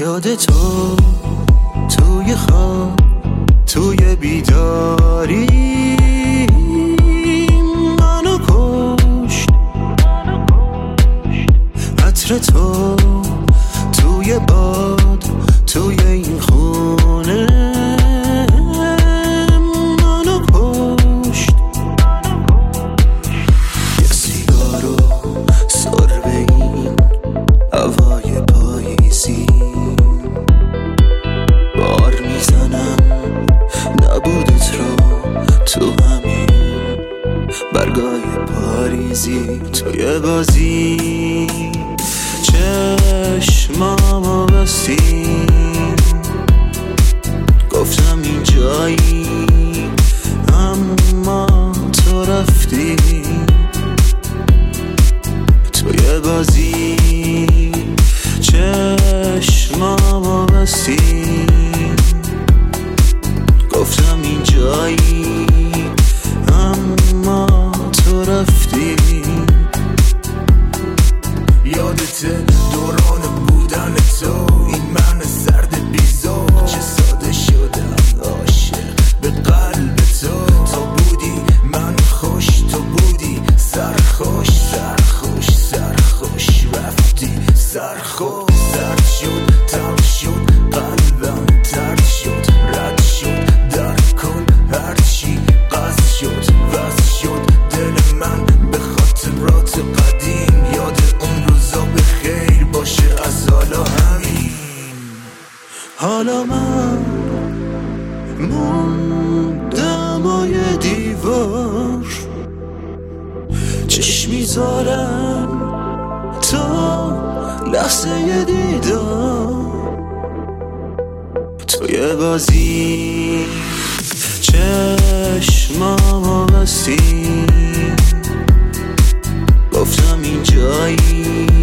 یاد تو توی خواب توی بیداری منو کشت. عطر تو توی باد توی این خونه منو کشت. یه سیگارو سر به این هوای پاییزی بار میزنم نبودت رو تو همین برگای پاریزی. توی بازی چشمامو بستی گفتم این جایی اما تو رفتی. توی بازی چشمامو بستی گفتم این جایی اما تو رفتی. یادت دوران بودن تو این من سرد بیزار چه ساده شدم عاشق به قلب تو. تو بودی من خوش تو بودی سرخوش سرخوش سرخوش رفتی سرخوش. سرد شد تلخ شد قلبم ترد شد رد شد در کن هرچی قصد شد وز شد دل من به خاطرات قدیم. یاد اون روزا به خیر باشه از حالا همین. حالا من موندم و یه دیوار چشم میذارم تا لحظه دیدار. توی بازی چشمامو بستی گفتم این جایی